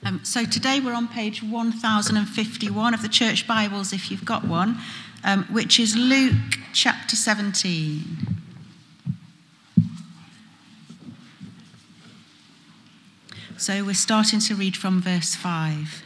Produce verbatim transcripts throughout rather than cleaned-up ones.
Um, so today we're on page one thousand fifty-one of the Church Bibles, if you've got one, um, which is Luke chapter seventeen. So we're starting to read from verse five.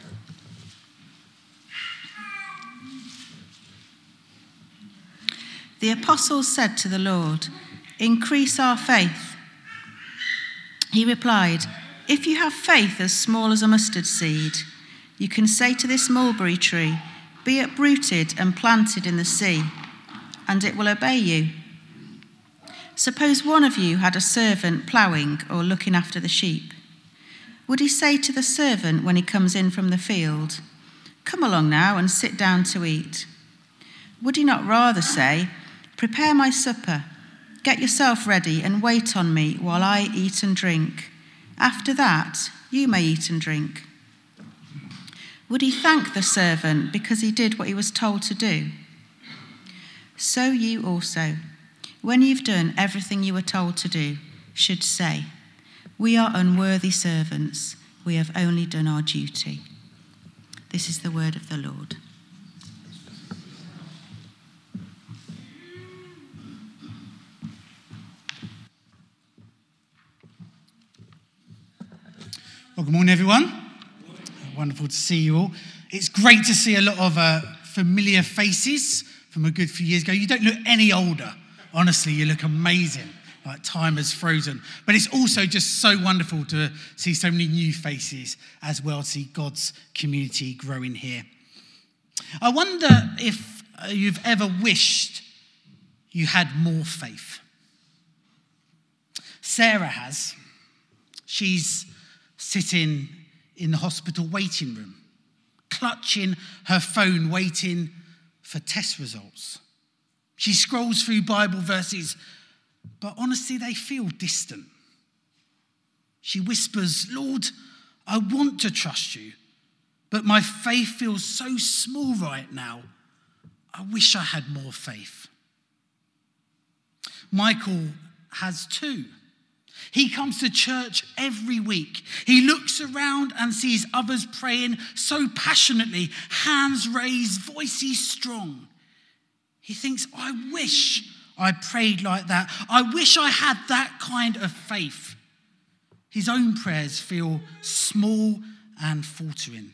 The apostles said to the Lord, "Increase our faith." He replied, "If you have faith as small as a mustard seed, you can say to this mulberry tree, 'Be uprooted and planted in the sea,' and it will obey you. Suppose one of you had a servant ploughing or looking after the sheep. Would he say to the servant when he comes in from the field, 'Come along now and sit down to eat'? Would he not rather say, 'Prepare my supper, get yourself ready and wait on me while I eat and drink. After that, you may eat and drink'? Would he thank the servant because he did what he was told to do? So you also, when you've done everything you were told to do, should say, 'We are unworthy servants. We have only done our duty.'" This is the word of the Lord. Well, good morning, everyone. Wonderful to see you all. It's great to see a lot of uh, familiar faces from a good few years ago. You don't look any older. Honestly, you look amazing. Like time has frozen. But it's also just so wonderful to see so many new faces as well, to see God's community growing here. I wonder if uh, you've ever wished you had more faith. Sarah has. She's sitting in the hospital waiting room, clutching her phone, waiting for test results. She scrolls through Bible verses, but honestly, they feel distant. She whispers, "Lord, I want to trust you, but my faith feels so small right now. I wish I had more faith." Michael has too. He comes to church every week. He looks around and sees others praying so passionately, hands raised, voices strong. He thinks, "I wish I prayed like that. I wish I had that kind of faith." His own prayers feel small and faltering.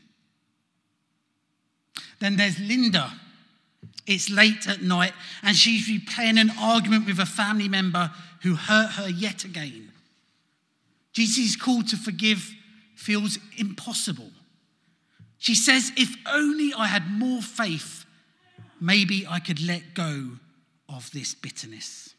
Then there's Linda. It's late at night and she's replaying an argument with a family member who hurt her yet again. Jesus' call to forgive feels impossible. She says, "If only I had more faith, maybe I could let go of this bitterness."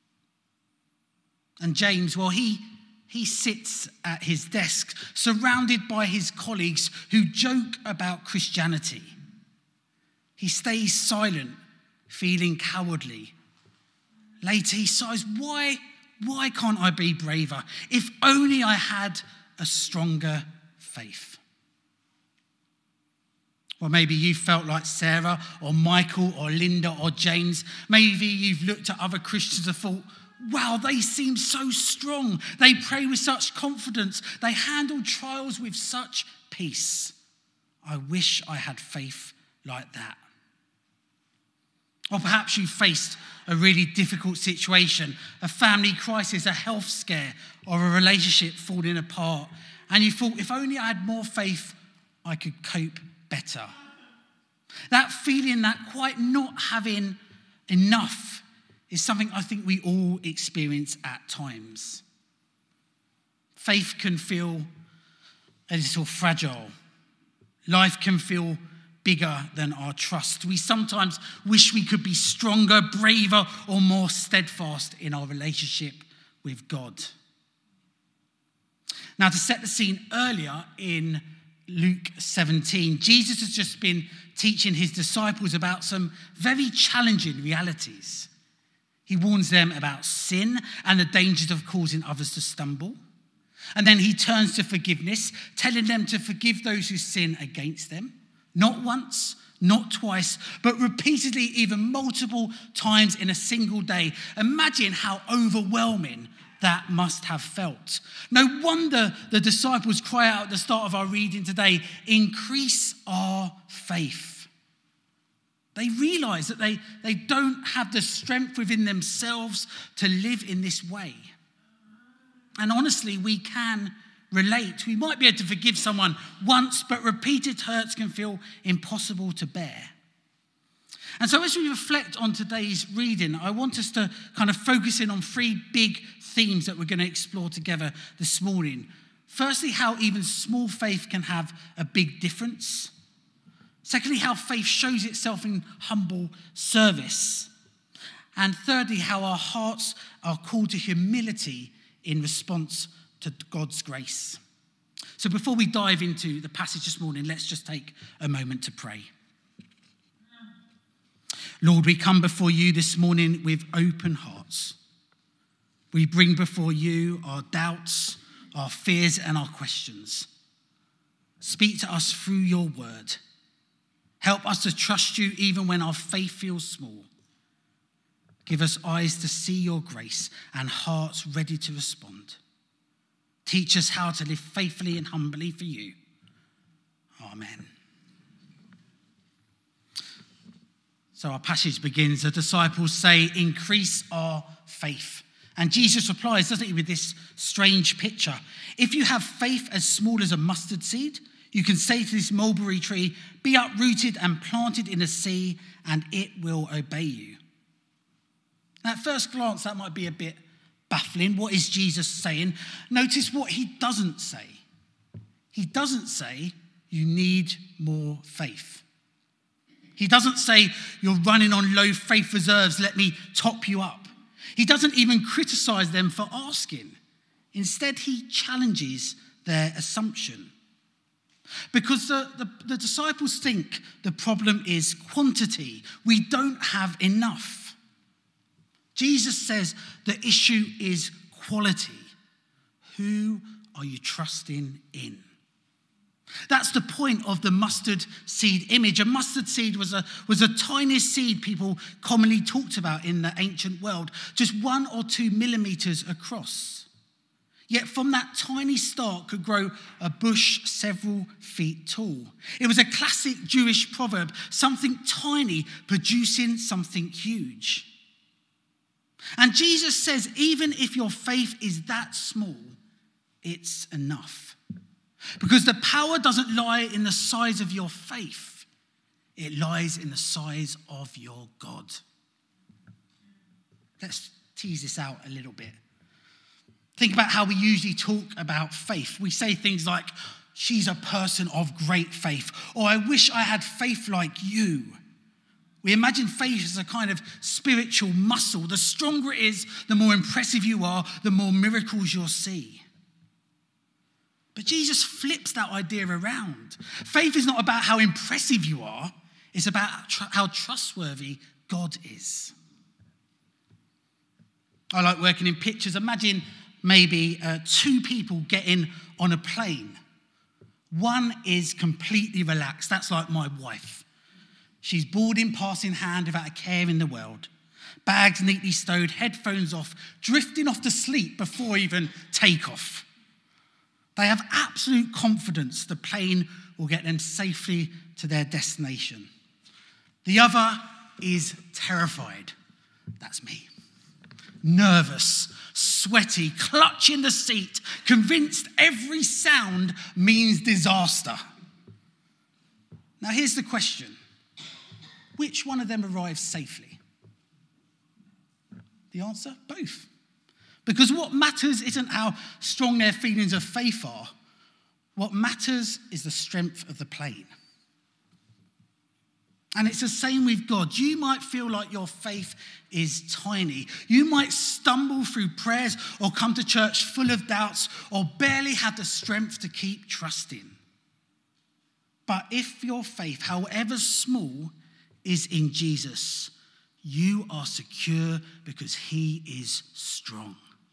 And James, well, he, he sits at his desk, surrounded by his colleagues who joke about Christianity. He stays silent, feeling cowardly. Later he sighs, why, why can't I be braver? If only I had a stronger faith. Well, maybe you felt like Sarah or Michael or Linda or James. Maybe you've looked at other Christians and thought, wow, they seem so strong. They pray with such confidence. They handle trials with such peace. I wish I had faith like that. Or perhaps you faced a really difficult situation, a family crisis, a health scare, or a relationship falling apart. And you thought, if only I had more faith, I could cope better. That feeling that quite not having enough is something I think we all experience at times. Faith can feel a little fragile. Life can feel bigger than our trust. We sometimes wish we could be stronger, braver, or more steadfast in our relationship with God. Now, to set the scene, earlier in Luke seventeen, Jesus has just been teaching his disciples about some very challenging realities. He warns them about sin and the dangers of causing others to stumble. And then he turns to forgiveness, telling them to forgive those who sin against them. Not once, not twice, but repeatedly, even multiple times in a single day. Imagine how overwhelming that must have felt. No wonder the disciples cry out at the start of our reading today, increase our faith. They realize that they, they don't have the strength within themselves to live in this way. And honestly, we can relate. We might be able to forgive someone once, but repeated hurts can feel impossible to bear. And so as we reflect on today's reading, I want us to kind of focus in on three big themes that we're going to explore together this morning. Firstly, how even small faith can have a big difference. Secondly, how faith shows itself in humble service. And thirdly, how our hearts are called to humility in response to God's grace. So before we dive into the passage this morning, let's just take a moment to pray. Lord, we come before you this morning with open hearts. We bring before you our doubts, our fears, and our questions. Speak to us through your word. Help us to trust you even when our faith feels small. Give us eyes to see your grace and hearts ready to respond. Teach us how to live faithfully and humbly for you. Amen. So our passage begins, the disciples say, increase our faith. And Jesus replies, doesn't he, with this strange picture. If you have faith as small as a mustard seed, you can say to this mulberry tree, be uprooted and planted in the sea, and it will obey you. Now, at first glance, that might be a bit baffling. What is Jesus saying? Notice what he doesn't say. He doesn't say, you need more faith. He doesn't say, you're running on low faith reserves, let me top you up. He doesn't even criticize them for asking. Instead, he challenges their assumption. Because the, the, the disciples think the problem is quantity. We don't have enough. Jesus says the issue is quality. Who are you trusting in? That's the point of the mustard seed image. A mustard seed was a, was a tiny seed people commonly talked about in the ancient world, just one or two millimeters across. Yet from that tiny stalk could grow a bush several feet tall. It was a classic Jewish proverb, something tiny producing something huge. And Jesus says, even if your faith is that small, it's enough. Because the power doesn't lie in the size of your faith. It lies in the size of your God. Let's tease this out a little bit. Think about how we usually talk about faith. We say things like, she's a person of great faith, or I wish I had faith like you. We imagine faith as a kind of spiritual muscle. The stronger it is, the more impressive you are, the more miracles you'll see. But Jesus flips that idea around. Faith is not about how impressive you are. It's about how trustworthy God is. I like working in pictures. Imagine maybe uh, two people getting on a plane. One is completely relaxed. That's like my wife. She's boarding, pass in hand without a care in the world. Bags neatly stowed, headphones off, drifting off to sleep before even takeoff. They have absolute confidence the plane will get them safely to their destination. The other is terrified. That's me. Nervous, sweaty, clutching the seat, convinced every sound means disaster. Now here's the question. Which one of them arrives safely? The answer, both. Because what matters isn't how strong their feelings of faith are. What matters is the strength of the plane. And it's the same with God. You might feel like your faith is tiny. You might stumble through prayers or come to church full of doubts or barely have the strength to keep trusting. But if your faith, however small, is in Jesus, you are secure because he is strong.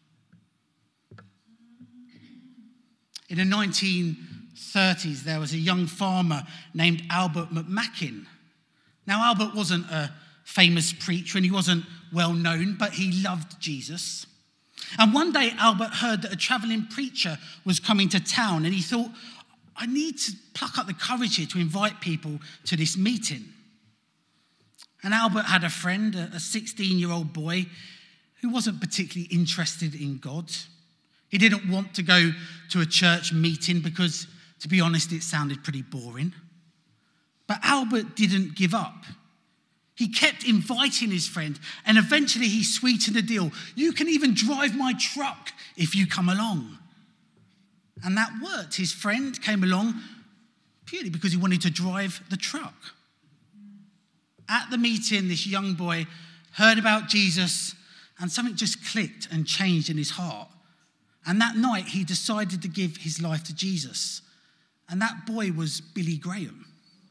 In the nineteen thirties, there was a young farmer named Albert McMakin. Now, Albert wasn't a famous preacher and he wasn't well known, but he loved Jesus. And one day Albert heard that a travelling preacher was coming to town, and he thought, I need to pluck up the courage here to invite people to this meeting. And Albert had a friend, a sixteen-year-old boy, who wasn't particularly interested in God. He didn't want to go to a church meeting because, to be honest, it sounded pretty boring. But Albert didn't give up. He kept inviting his friend, and eventually he sweetened the deal. You can even drive my truck if you come along. And that worked. His friend came along purely because he wanted to drive the truck. At the meeting, this young boy heard about Jesus, and something just clicked and changed in his heart. And that night, he decided to give his life to Jesus. And that boy was Billy Graham.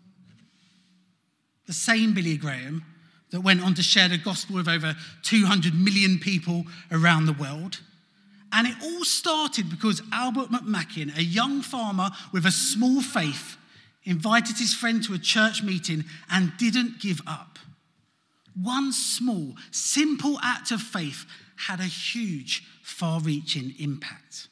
The same Billy Graham that went on to share the gospel with over two hundred million people around the world. And it all started because Albert McMakin, a young farmer with a small faith, invited his friend to a church meeting and didn't give up. One small, simple act of faith had a huge, far-reaching impact.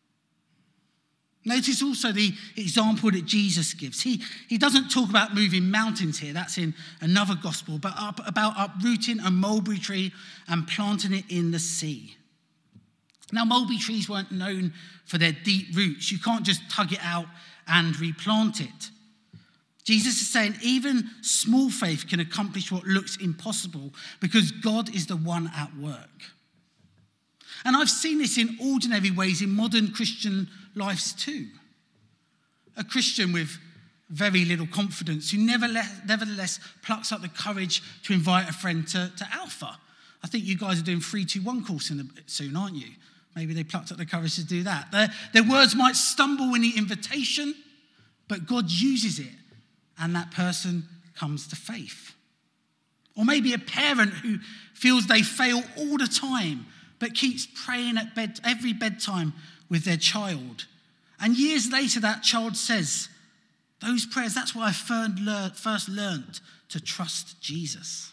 Notice also the example that Jesus gives. He, he doesn't talk about moving mountains here, that's in another gospel, but up, about uprooting a mulberry tree and planting it in the sea. Now, mulberry trees weren't known for their deep roots. You can't just tug it out and replant it. Jesus is saying even small faith can accomplish what looks impossible because God is the one at work. And I've seen this in ordinary ways in modern Christian lives too. A Christian with very little confidence who nevertheless plucks up the courage to invite a friend to, to Alpha. I think you guys are doing three two one course in the, soon, aren't you? Maybe they plucked up the courage to do that. Their, their words might stumble in the invitation, but God uses it, and that person comes to faith. Or maybe a parent who feels they fail all the time, but keeps praying at bed every bedtime with their child. And years later, that child says, those prayers, that's why I first learned to trust Jesus.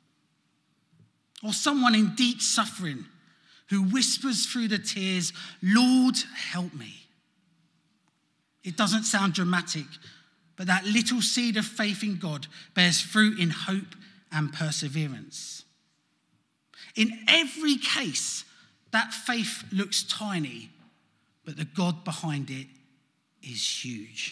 Or someone in deep suffering who whispers through the tears, Lord, help me. It doesn't sound dramatic, but that little seed of faith in God bears fruit in hope and perseverance. In every case, that faith looks tiny, but the God behind it is huge.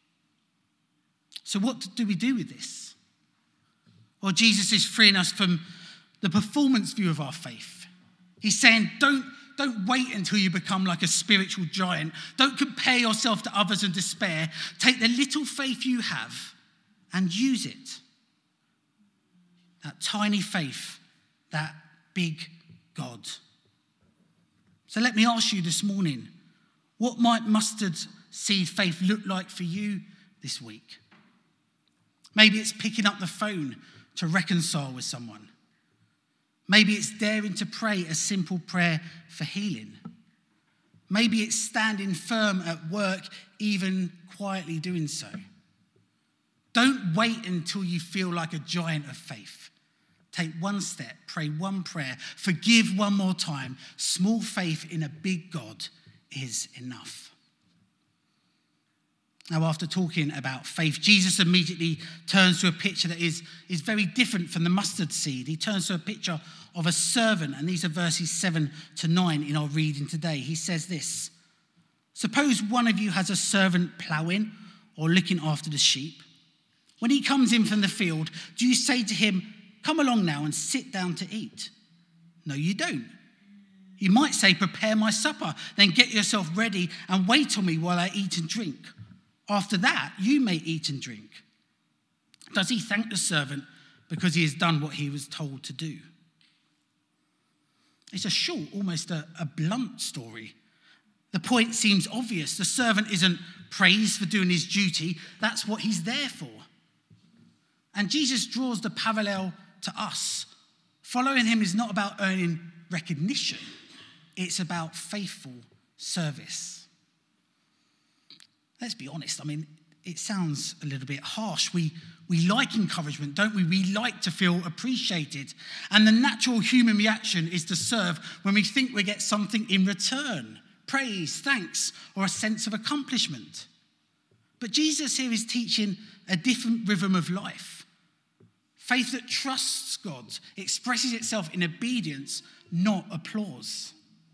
So what do we do with this? Well, Jesus is freeing us from the performance view of our faith. He's saying, don't, don't wait until you become like a spiritual giant. Don't compare yourself to others and despair. Take the little faith you have and use it. That tiny faith, that big God. So let me ask you this morning, what might mustard seed faith look like for you this week? Maybe it's picking up the phone to reconcile with someone. Maybe it's daring to pray a simple prayer for healing. Maybe it's standing firm at work, even quietly doing so. Don't wait until you feel like a giant of faith. Take one step, pray one prayer, forgive one more time. Small faith in a big God is enough. Now, after talking about faith, Jesus immediately turns to a picture that is, is very different from the mustard seed. He turns to a picture of a servant, and these are verses seven to nine in our reading today. He says this, suppose one of you has a servant ploughing or looking after the sheep. When he comes in from the field, do you say to him, come along now and sit down to eat? No, you don't. You might say, prepare my supper, then get yourself ready and wait on me while I eat and drink. After that, you may eat and drink. Does he thank the servant because he has done what he was told to do? It's a short, almost a, a blunt story. The point seems obvious. The servant isn't praised for doing his duty. That's what he's there for. And Jesus draws the parallel to us. Following him is not about earning recognition. It's about faithful service. Let's be honest. I mean, it sounds a little bit harsh. We, we like encouragement, don't we? We like to feel appreciated. And the natural human reaction is to serve when we think we get something in return, praise, thanks, or a sense of accomplishment. But Jesus here is teaching a different rhythm of life. Faith that trusts God, expresses itself in obedience, not applause.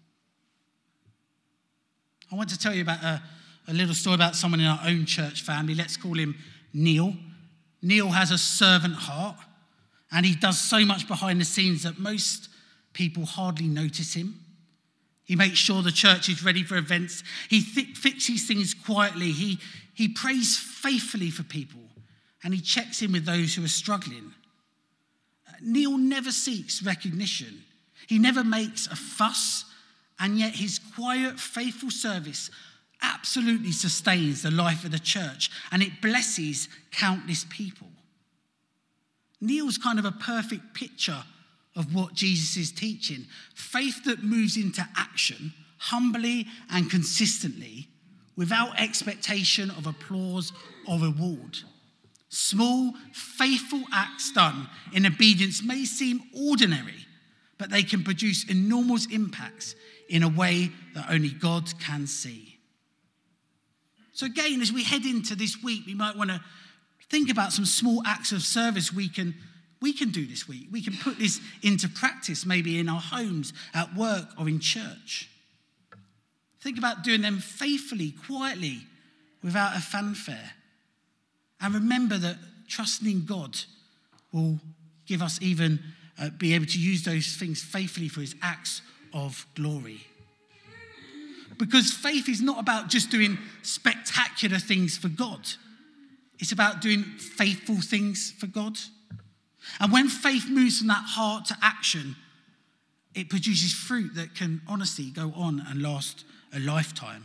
I want to tell you about a, a little story about someone in our own church family. Let's call him Neil. Neil has a servant heart, and he does so much behind the scenes that most people hardly notice him. He makes sure the church is ready for events. He th- fixes things quietly. He, he prays faithfully for people, and he checks in with those who are struggling. Neil never seeks recognition. He never makes a fuss, and yet his quiet, faithful service absolutely sustains the life of the church, and it blesses countless people. Neil's kind of a perfect picture of what Jesus is teaching. Faith that moves into action humbly and consistently without expectation of applause or reward. Small, faithful acts done in obedience may seem ordinary, but they can produce enormous impacts in a way that only God can see. So again, as we head into this week, we might want to think about some small acts of service we can, we can do this week. We can put this into practice, maybe in our homes, at work, or in church. Think about doing them faithfully, quietly, without a fanfare. And remember that trusting in God will give us even uh, be able to use those things faithfully for his acts of glory. Because faith is not about just doing spectacular things for God. It's about doing faithful things for God. And when faith moves from that heart to action, it produces fruit that can honestly go on and last a lifetime.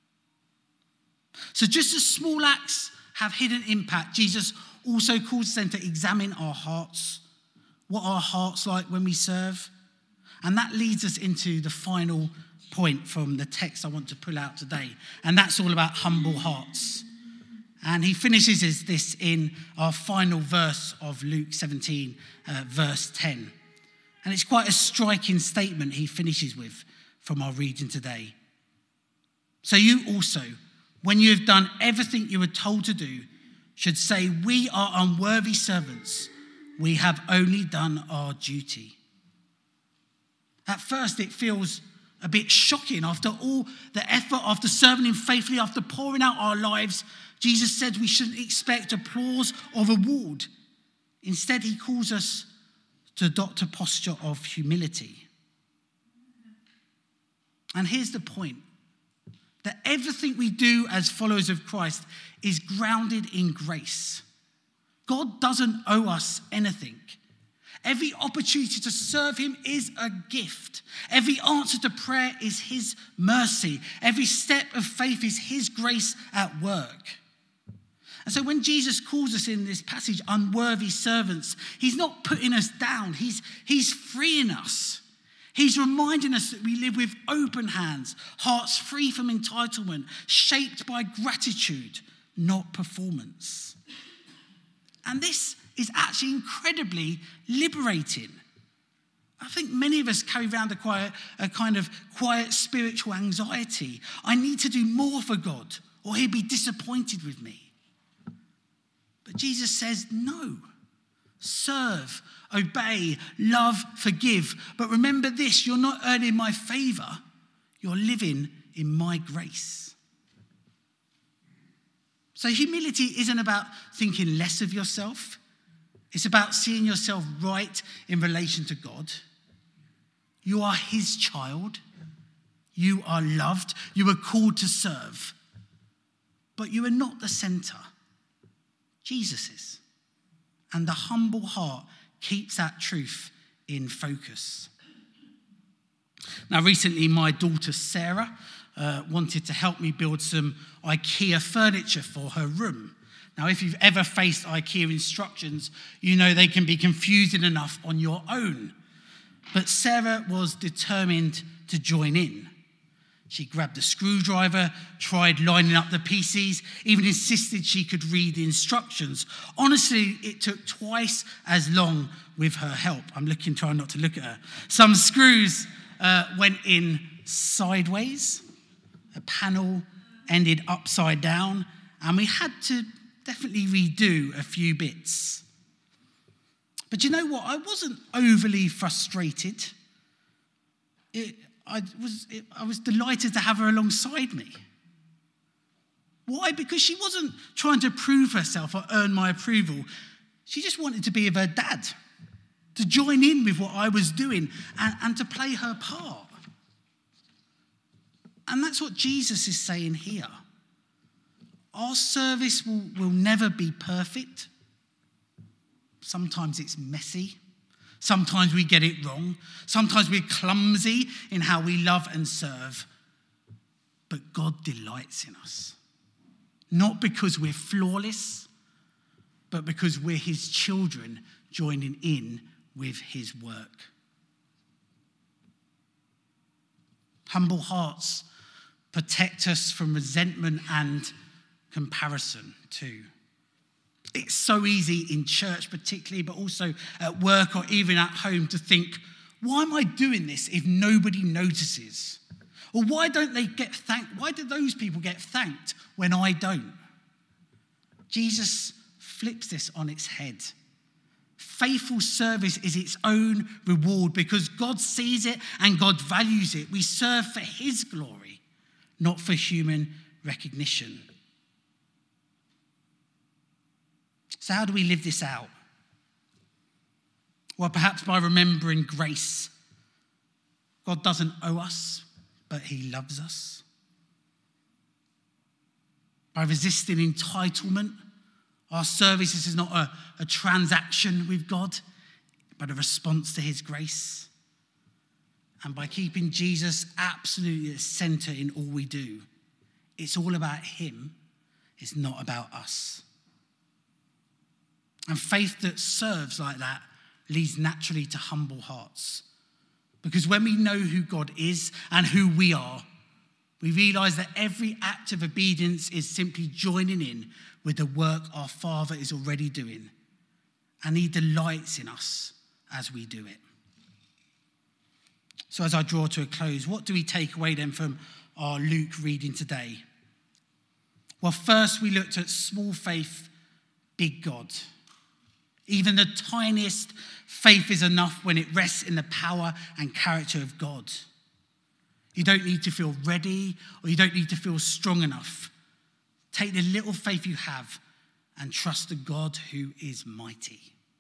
So just as small acts have hidden impact, Jesus also calls us then to examine our hearts. What are our hearts like when we serve? And that leads us into the final point from the text I want to pull out today. And that's all about humble hearts. And he finishes this in our final verse of Luke seventeen, uh, verse ten. And it's quite a striking statement he finishes with from our reading today. So you also, when you have done everything you were told to do, should say, we are unworthy servants. We have only done our duty. At first, it feels a bit shocking. After all the effort, after serving him faithfully, after pouring out our lives, Jesus said we shouldn't expect applause or reward. Instead, he calls us to adopt a posture of humility. And here's the point. That everything we do as followers of Christ is grounded in grace. God doesn't owe us anything. Every opportunity to serve him is a gift. Every answer to prayer is his mercy. Every step of faith is his grace at work. And so when Jesus calls us in this passage unworthy servants, he's not putting us down. He's, he's freeing us. He's reminding us that we live with open hands, hearts free from entitlement, shaped by gratitude, not performance. And this is actually incredibly liberating. I think many of us carry around a, quiet, a kind of quiet spiritual anxiety. I need to do more for God, or he'll be disappointed with me. But Jesus says, no. Serve, obey, love, forgive. But remember this, you're not earning my favor. You're living in my grace. So humility isn't about thinking less of yourself. It's about seeing yourself right in relation to God. You are his child. You are loved. You are called to serve. But you are not the center. Jesus is. And the humble heart keeps that truth in focus. Now, recently, my daughter Sarah uh, wanted to help me build some IKEA furniture for her room. Now, if you've ever faced IKEA instructions, you know they can be confusing enough on your own. But Sarah was determined to join in. She grabbed a screwdriver, tried lining up the pieces, even insisted she could read the instructions. Honestly, it took twice as long with her help. I'm looking, trying not to look at her. Some screws uh, went in sideways. A panel ended upside down, and we had to definitely redo a few bits. But you know what? I wasn't overly frustrated. It, I was, it, I was delighted to have her alongside me. Why? Because she wasn't trying to prove herself or earn my approval. She just wanted to be with her dad, to join in with what I was doing and, and to play her part. And that's what Jesus is saying here. Our service will, will never be perfect. Sometimes it's messy. Sometimes we get it wrong. Sometimes we're clumsy in how we love and serve. But God delights in us. Not because we're flawless, but because we're his children joining in with his work. Humble hearts protect us from resentment and comparison too. It's so easy in church particularly, but also at work or even at home to think, why am I doing this if nobody notices? Or why don't they get thanked? Why do those people get thanked when I don't? Jesus flips this on its head. Faithful service is its own reward because God sees it and God values it. We serve for his glory, not for human recognition. So how do we live this out? Well, perhaps by remembering grace. God doesn't owe us, but he loves us. By resisting entitlement. Our service is not a, a transaction with God, but a response to his grace. And by keeping Jesus absolutely at the center in all we do. It's all about him. It's not about us. And faith that serves like that leads naturally to humble hearts. Because when we know who God is and who we are, we realize that every act of obedience is simply joining in with the work our Father is already doing. And he delights in us as we do it. So as I draw to a close, what do we take away then from our Luke reading today? Well, first we looked at small faith, big God. Even the tiniest faith is enough when it rests in the power and character of God. You don't need to feel ready or you don't need to feel strong enough. Take the little faith you have and trust the God who is mighty.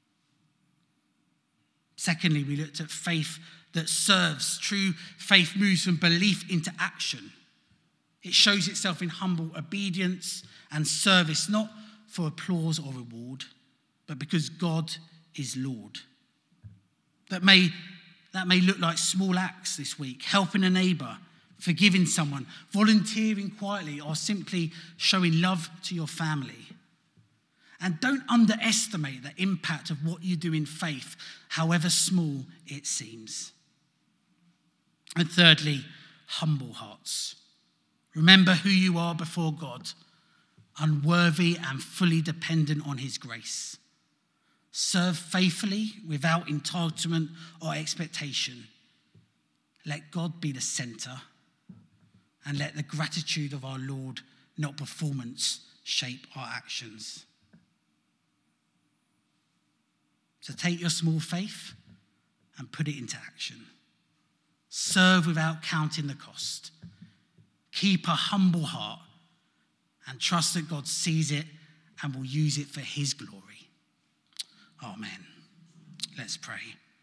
Secondly, we looked at faith that serves. True faith moves from belief into action. It shows itself in humble obedience and service, not for applause or reward, but because God is Lord. That may, that may look like small acts this week, helping a neighbour, forgiving someone, volunteering quietly, or simply showing love to your family. And don't underestimate the impact of what you do in faith, however small it seems. And thirdly, humble hearts. Remember who you are before God, unworthy and fully dependent on his grace. Serve faithfully without entitlement or expectation. Let God be the centre, and let the gratitude of our Lord, not performance, shape our actions. So take your small faith and put it into action. Serve without counting the cost. Keep a humble heart and trust that God sees it and will use it for his glory. Amen. Let's pray.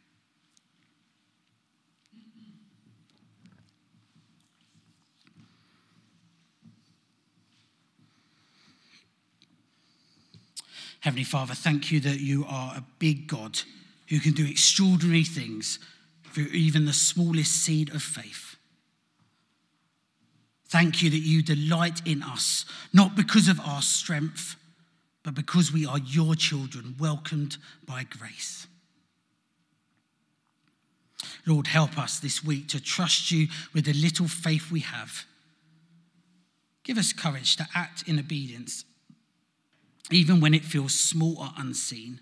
Heavenly Father, thank you that you are a big God who can do extraordinary things through even the smallest seed of faith. Thank you that you delight in us, not because of our strength, but because we are your children, welcomed by grace. Lord, help us this week to trust you with the little faith we have. Give us courage to act in obedience, even when it feels small or unseen.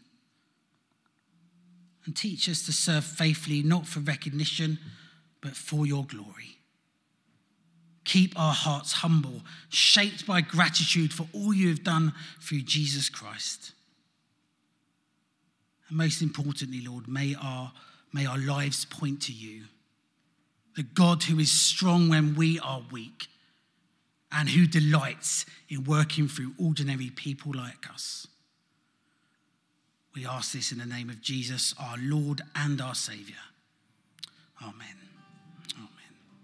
And teach us to serve faithfully, not for recognition, but for your glory. Keep our hearts humble, shaped by gratitude for all you have done through Jesus Christ. And most importantly, Lord, may our, may our lives point to you, the God who is strong when we are weak and who delights in working through ordinary people like us. We ask this in the name of Jesus, our Lord and our Saviour. Amen.